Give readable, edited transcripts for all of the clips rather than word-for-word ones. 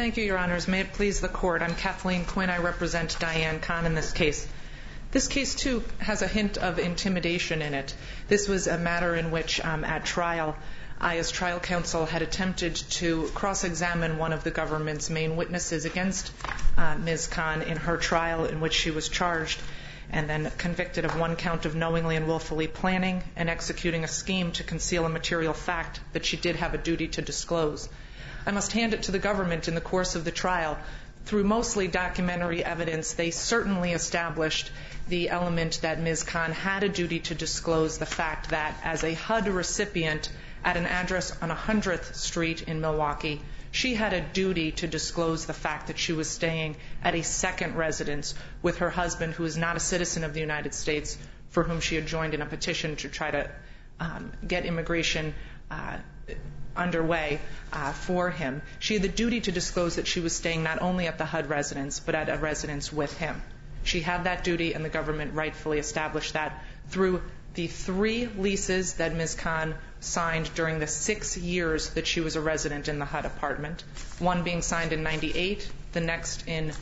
Thank you, Your Honors. May it please the Court. I'm Kathleen Quinn. I represent Diane Kahn in this case. This case, too, has a hint of intimidation in it. This was a matter in which, at trial, I, as trial counsel, had attempted to cross-examine one of the government's main witnesses against Ms. Kahn in her trial in which she was charged and then convicted of one count of knowingly and willfully planning and executing a scheme to conceal a material fact that she did have a duty to disclose. I must hand it to the government in the course of the trial. Through mostly documentary evidence, they certainly established the element that Ms. Kahn had a duty to disclose the fact that as a HUD recipient at an address on 100th Street in Milwaukee, she had a duty to disclose the fact that she was staying at a second residence with her husband, who is not a citizen of the United States, for whom she had joined in a petition to try to get immigration underway for him. She had the duty to disclose that she was staying not only at the HUD residence, but at a residence with him. She had that duty, and the government rightfully established that through the 3 leases that Ms. Kahn signed during the 6 years that she was a resident in the HUD apartment, one being signed in 98, the next in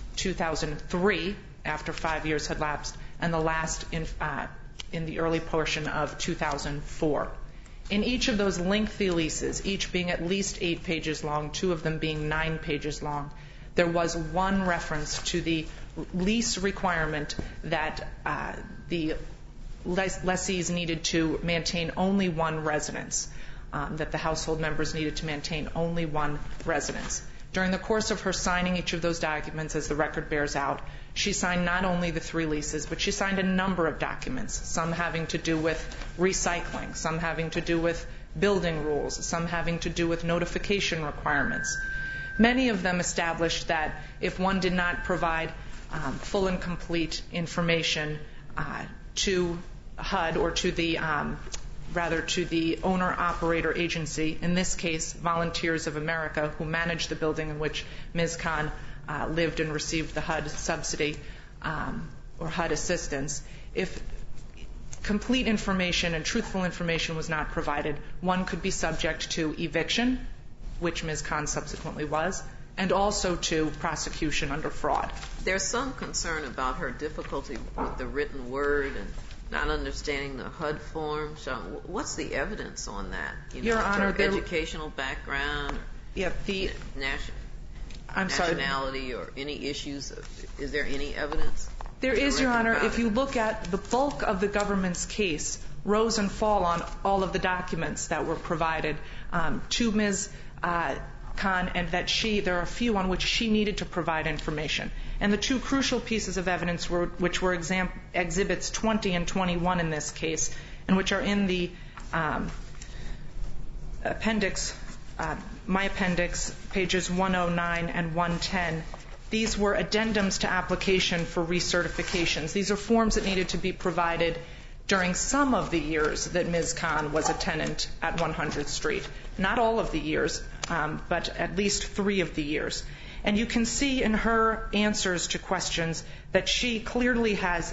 2003, after 5 years had lapsed, and the last in the early portion of 2004. In each of those lengthy leases, each being at least 8 pages long, 2 of them being 9 pages long, there was one reference to the lease requirement that the lessees needed to maintain only one residence, that the household members needed to maintain only one residence. During the course of her signing each of those documents, as the record bears out, she signed not only the 3 leases, but she signed a number of documents, some having to do with recycling, some having to do with building rules, some having to do with notification requirements. Many of them established that if one did not provide full and complete information to HUD or to the owner-operator agency, in this case, Volunteers of America, who managed the building in which Ms. Kahn lived and received the HUD subsidy or HUD assistance, if complete information and truthful information was not provided, one could be subject to eviction, which Ms. Kahn subsequently was, and also to prosecution under fraud. There's some concern about her difficulty with the written word and not understanding the HUD form. So what's the evidence on that? Your Honor, her educational background, nationality, or any issues? Is there any evidence? There is, Your Honor. If you look at the bulk of the government's case, rose and fall on all of the documents that were provided to Ms. Kahn, and that there are a few on which she needed to provide information. And the 2 crucial pieces of evidence which were exhibits 20 and 21 in this case, and which are in the appendix, my appendix, pages 109 and 110. These were addendums to application for recertifications. These are forms that needed to be provided during some of the years that Ms. Kahn was a tenant at 100th Street. Not all of the years, but at least 3 of the years. And you can see in her answers to questions that she clearly has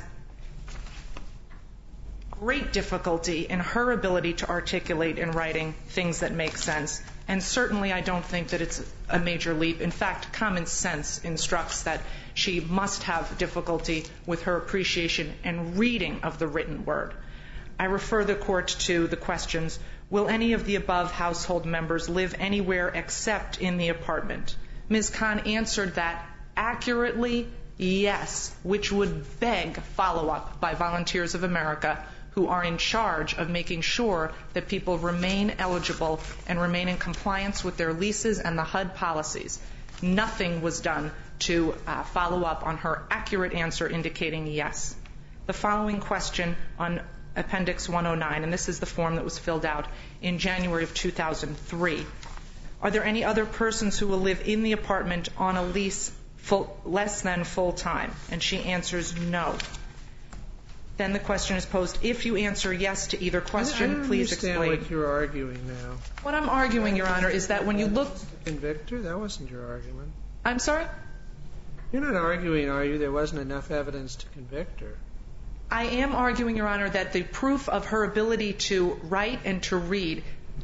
great difficulty in her ability to articulate in writing things that make sense. And certainly I don't think that it's a major leap. In fact, common sense instructs that she must have difficulty with her appreciation and reading of the written word. I refer the Court to the questions, will any of the above household members live anywhere except in the apartment? Ms. Kahn answered that accurately, yes, which would beg follow-up by Volunteers of America, who are in charge of making sure that people remain eligible and remain in compliance with their leases and the HUD policies. Nothing was done to follow up on her accurate answer indicating yes. The following question on Appendix 109, and this is the form that was filled out in January of 2003. Are there any other persons who will live in the apartment on a lease less than full time? And she answers no. Then the question is posed, if you answer yes to either question, please explain. I don't understand what you're arguing now. What I'm arguing, Your Honor, is that when you look... Convict her? That wasn't your argument. I'm sorry? You're not arguing, are you, there wasn't enough evidence to convict her? I am arguing, Your Honor, that the proof of her ability to write and to read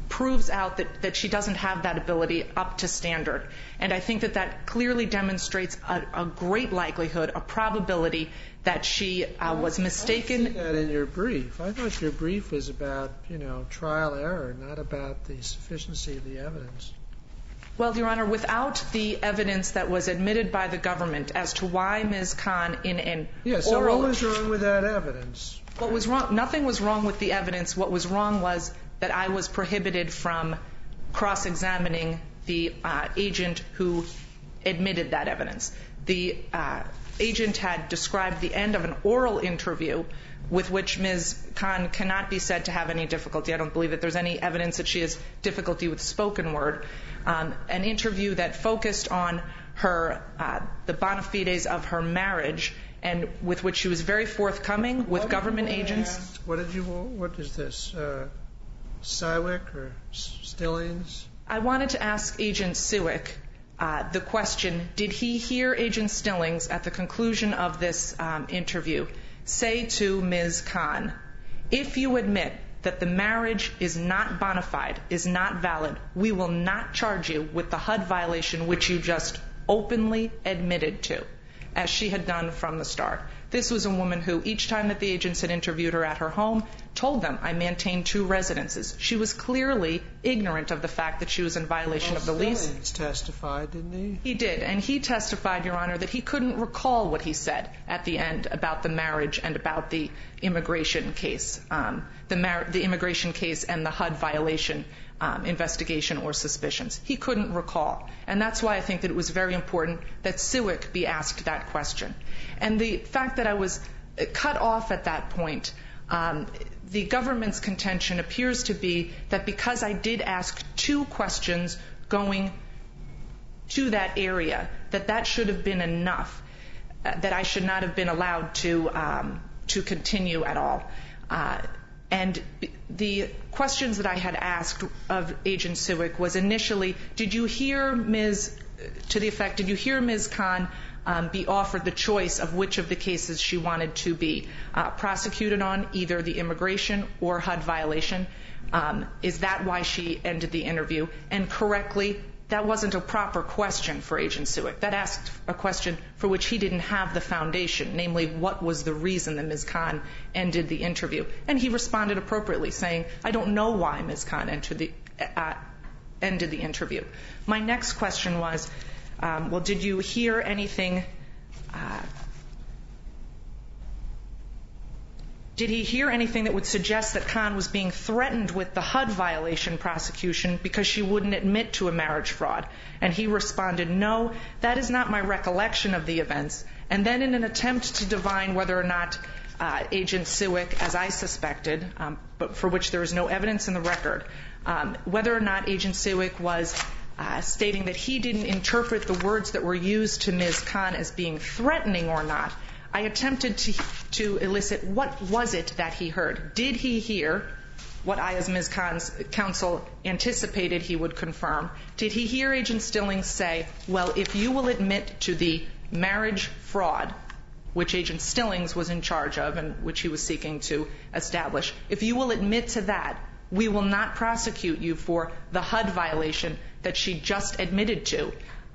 proves out that she doesn't have that ability up to standard. And I think that clearly demonstrates a great likelihood, a probability that she was mistaken. I see that in your brief. I thought your brief was about, trial error, not about the sufficiency of the evidence. Well, Your Honor, without the evidence that was admitted by the government as to why Ms. Khan in an so oral... what was wrong with that evidence? What was wrong? Nothing was wrong with the evidence. What was wrong was that I was prohibited from cross-examining the agent who admitted that evidence. The agent had described the end of an oral interview with which Ms. Khan cannot be said to have any difficulty. I don't believe that there's any evidence that she has difficulty with spoken word. An interview that focused on her, the bona fides of her marriage, and with which she was very forthcoming with government agents. What is this, Siwick or Stillings? I wanted to ask Agent Siwick the question, did he hear Agent Stillings at the conclusion of this interview say to Ms. Khan, if you admit that the marriage is not bona fide, is not valid, we will not charge you with the HUD violation which you just openly admitted to, as she had done from the start. This was a woman who, each time that the agents had interviewed her at her home, told them, I maintain 2 residences. She was clearly ignorant of the fact that she was in violation of the lease. Stillings testified, didn't he? He did, and he testified, Your Honor, that he couldn't recall what he said at the end about the marriage and about the immigration case, the immigration case and the HUD violation investigation or suspicions. He couldn't recall. And that's why I think that it was very important that Siwick be asked that question. And the fact that I was cut off at that point, the government's contention appears to be that because I did ask 2 questions going to that area, that should have been enough, that I should not have been allowed to continue at all. And the questions that I had asked of Agent Siwick was initially, did you hear Ms. Khan be offered the choice of which of the cases she wanted to be prosecuted on, either the immigration or HUD violation? Is that why she ended the interview? And correctly, that wasn't a proper question for Agent Siwick. That asked a question for which he didn't have the foundation, namely, what was the reason that Ms. Khan ended the interview? And he responded appropriately, saying, I don't know why Ms. Khan ended the interview. My next question was, well, did you hear anything... Did he hear anything that would suggest that Khan was being threatened with the HUD violation prosecution because she wouldn't admit to a marriage fraud? And he responded, no, that is not my recollection of the events. And then in an attempt to divine whether or not Agent Siwick, as I suspected, but for which there is no evidence in the record, whether or not Agent Siwick was stating that he didn't interpret the words that were used to Ms. Khan as being threatening or not, I attempted to elicit what was it that he heard. Did he hear what I, as Ms. Khan's counsel, anticipated he would confirm? Did he hear Agent Stillings say, well, if you will admit to the marriage fraud, which Agent Stillings was in charge of and which he was seeking to establish, if you will admit to that, we will not prosecute you for the HUD violation that she just admitted to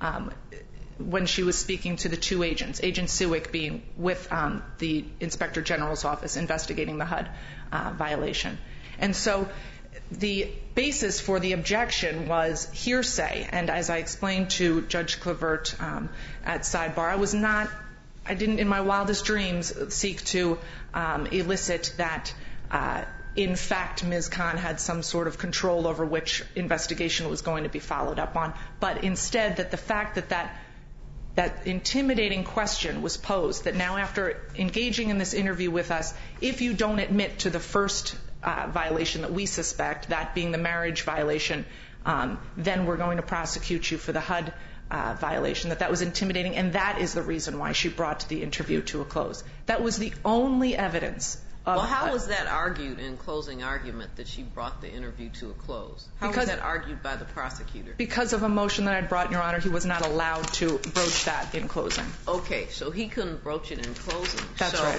when she was speaking to the 2 agents, Agent Siwick being with the Inspector General's office investigating the HUD violation. And so the basis for the objection was hearsay. And as I explained to Judge Clavert at sidebar, I didn't in my wildest dreams seek to elicit that in fact Ms. Khan had some sort of control over which investigation was going to be followed up on, but instead that the fact that intimidating question was posed, that now after engaging in this interview with us, if you don't admit to the first violation that we suspect, that being the marriage violation, then we're going to prosecute you for the HUD violation, that was intimidating, and that is the reason why she brought the interview to a close. That was the only evidence. Well, how was that argued in closing argument that she brought the interview to a close? How was that argued by the prosecutor? Because of a motion that I brought, Your Honor, he was not allowed to broach that in closing. Okay, so he couldn't broach it in closing. That's right.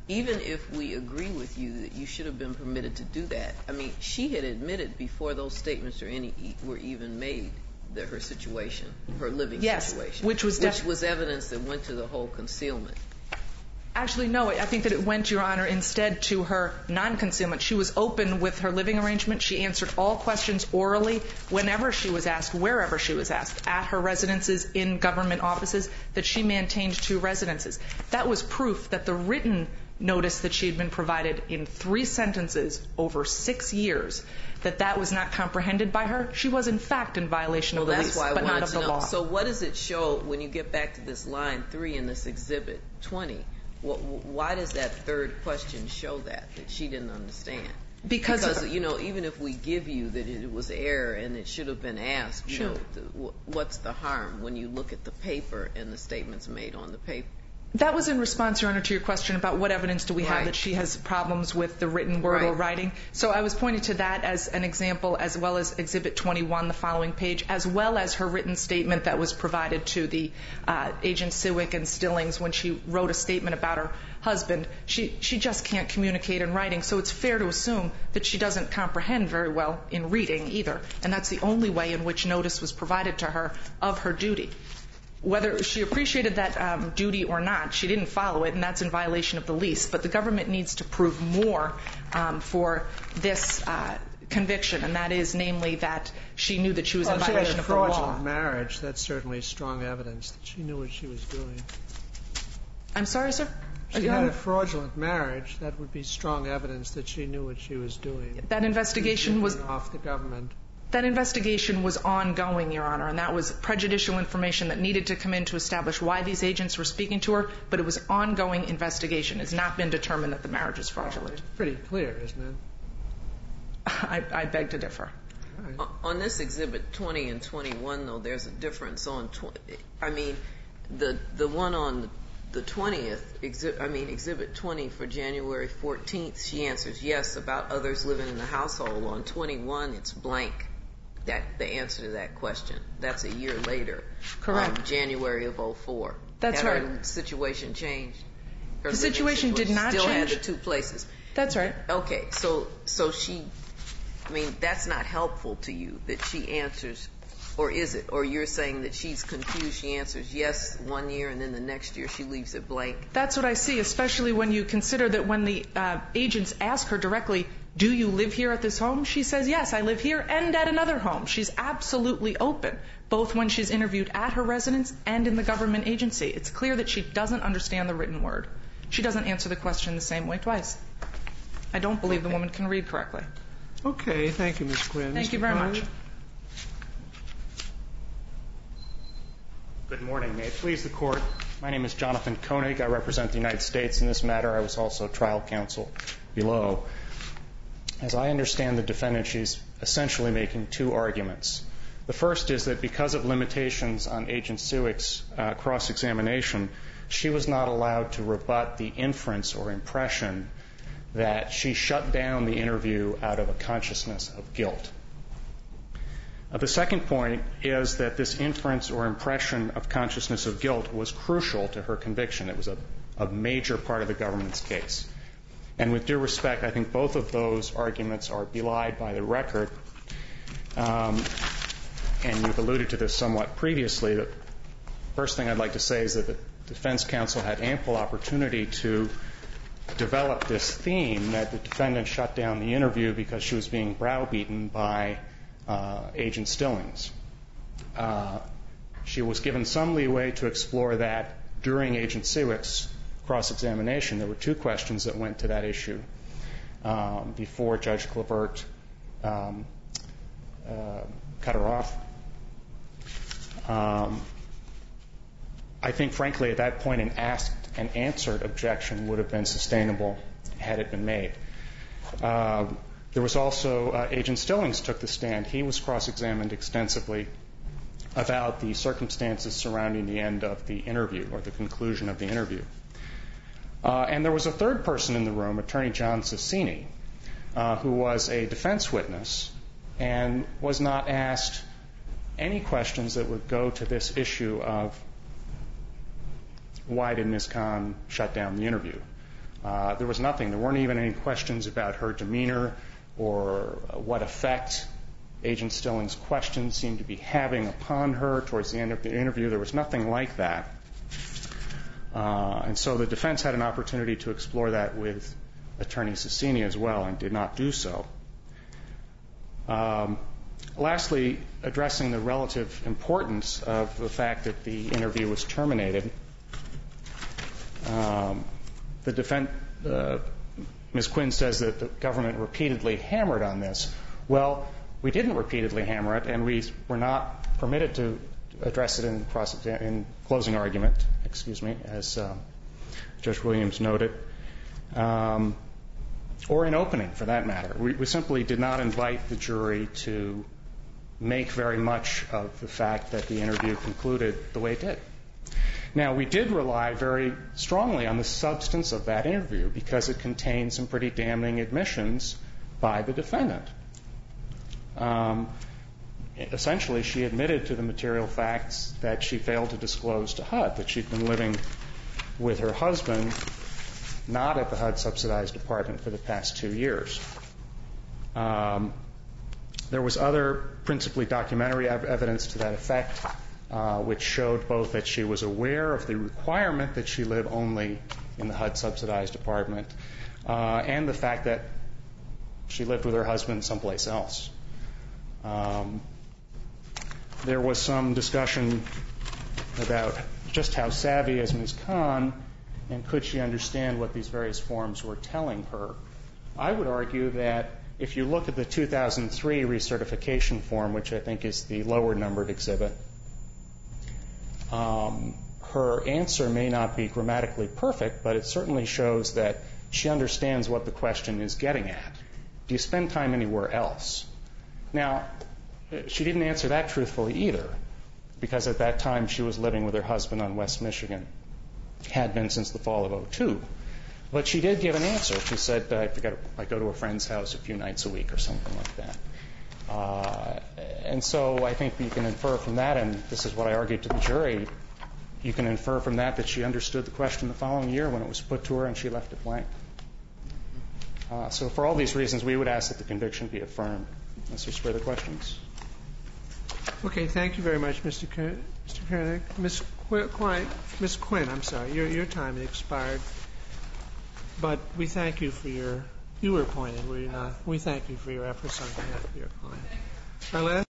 even if we agree with you that you should have been permitted to do that, I mean, she had admitted before those statements were even made that her situation, her living situation, which was evidence that went to the whole concealment. Actually, no. I think that it went, Your Honor, instead to her non-concealment. She was open with her living arrangement. She answered all questions orally whenever she was asked, wherever she was asked, at her residences, in government offices, that she maintained 2 residences. That was proof that the written notice that she had been provided in 3 sentences over 6 years, that was not comprehended by her. She was, in fact, in violation of the lease, but not of the law. So what does it show when you get back to this line 3 in this Exhibit 20? Why does that third question show that she didn't understand? Because you know, even if we give you that it was error and it should have been asked, you know, what's the harm when you look at the paper and the statements made on the paper? That was in response, Your Honor, to your question about what evidence do we have that she has problems with the written word or writing. So I was pointing to that as an example, as well as Exhibit 21, the following page, as well as her written statement that was provided to the Agent Siwick and Stillings when she wrote a statement about her husband. She just can't communicate in writing, so it's fair to assume that she doesn't comprehend very well in reading either. And that's the only way in which notice was provided to her of her duty. Whether she appreciated that duty or not, she didn't follow it, and that's in violation of the lease. But the government needs to prove more for this conviction, and that is, namely, that she knew that she was in violation of the law. If she had a fraudulent marriage, that's certainly strong evidence that she knew what she was doing. I'm sorry, sir? If she had a fraudulent marriage, that would be strong evidence that she knew what she was doing. That investigation was off the government. That investigation was ongoing, Your Honor, and that was prejudicial information that needed to come in to establish why these agents were speaking to her, but it was ongoing investigation. It's not been determined that the marriage is fraudulent. It's pretty clear, isn't it? I beg to differ. Right. On this Exhibit 20 and 21, though, there's a difference on the one on the 20th, Exhibit 20 for January 14th, she answers yes about others living in the household. On 21, it's blank. The answer to that question. That's a year later. Correct. January of 2004. That's right. Her situation changed. The situation did not change. Still had the 2 places. That's right. Okay, so she, that's not helpful to you that she answers, or is it? Or you're saying that she's confused, she answers yes one year and then the next year she leaves it blank? That's what I see, especially when you consider that when the agents ask her directly, do you live here at this home? She says, yes, I live here and at another home. She's absolutely open, both when she's interviewed at her residence and in the government agency. It's clear that she doesn't understand the written word. She doesn't answer the question the same way twice. I don't believe the woman can read correctly. Okay, thank you, Ms. Quinn. Thank you very much. Good morning. May it please the Court. My name is Jonathan Koenig. I represent the United States in this matter. I was also trial counsel below. As I understand the defendant, she's essentially making 2 arguments. The first is that because of limitations on Agent Siwick's cross-examination, she was not allowed to rebut the inference or impression that she shut down the interview out of a consciousness of guilt. The second point is that this inference or impression of consciousness of guilt was crucial to her conviction. It was a major part of the government's case. And with due respect, I think both of those arguments are belied by the record. And you've alluded to this somewhat previously. The first thing I'd like to say is that the defense counsel had ample opportunity to develop this theme that the defendant shut down the interview because she was being browbeaten by Agent Stillings. She was given some leeway to explore that during Agent Siwick's cross-examination. There were 2 questions that went to that issue before Judge Clavert cut her off. I think, frankly, at that point, an asked and answered objection would have been sustainable had it been made. There was also Agent Stillings took the stand. He was cross-examined extensively about the circumstances surrounding the end of the interview or the conclusion of the interview. And there was a third person in the room, Attorney John Cicini, who was a defense witness and was not asked any questions that would go to this issue of why did Ms. Khan shut down the interview. There was nothing. There weren't even any questions about her demeanor or what effect Agent Stilling's questions seemed to be having upon her towards the end of the interview. There was nothing like that. And so the defense had an opportunity to explore that with Attorney Cecchini as well and did not do so. Lastly, addressing the relative importance of the fact that the interview was terminated, Ms. Quinn says that the government repeatedly hammered on this. Well, we didn't repeatedly hammer it, and we were not permitted to address it in closing argument, as Judge Williams noted, or in opening, for that matter. We simply did not invite the jury to make very much of the fact that the interview concluded the way it did. Now, we did rely very strongly on the substance of that interview because it contained some pretty damning admissions by the defendant. Essentially, she admitted to the material facts that she failed to disclose to HUD, that she'd been living with her husband, not at the HUD-subsidized apartment for the past 2 years. There was other principally documentary evidence to that effect, which showed both that she was aware of the requirement that she live only in the HUD-subsidized apartment and the fact that she lived with her husband someplace else. There was some discussion about just how savvy is Ms. Khan and could she understand what these various forms were telling her. I would argue that if you look at the 2003 recertification form, which I think is the lower numbered exhibit, her answer may not be grammatically perfect, but it certainly shows that she understands what the question is getting at. Do you spend time anywhere else? Now, she didn't answer that truthfully either, because at that time she was living with her husband on West Michigan, had been since the fall of 2002. But she did give an answer. She said, I go to a friend's house a few nights a week or something like that. And so I think you can infer from that, and this is what I argued to the jury, you can infer from that she understood the question the following year when it was put to her and she left it blank. So for all these reasons, we would ask that the conviction be affirmed. Unless there's further questions. Okay, thank you very much, Mr. Koenig. Ms. Quinn, I'm sorry, your time expired. But we thank you for you were appointed, were you not? We thank you for your efforts on behalf of your client. Our last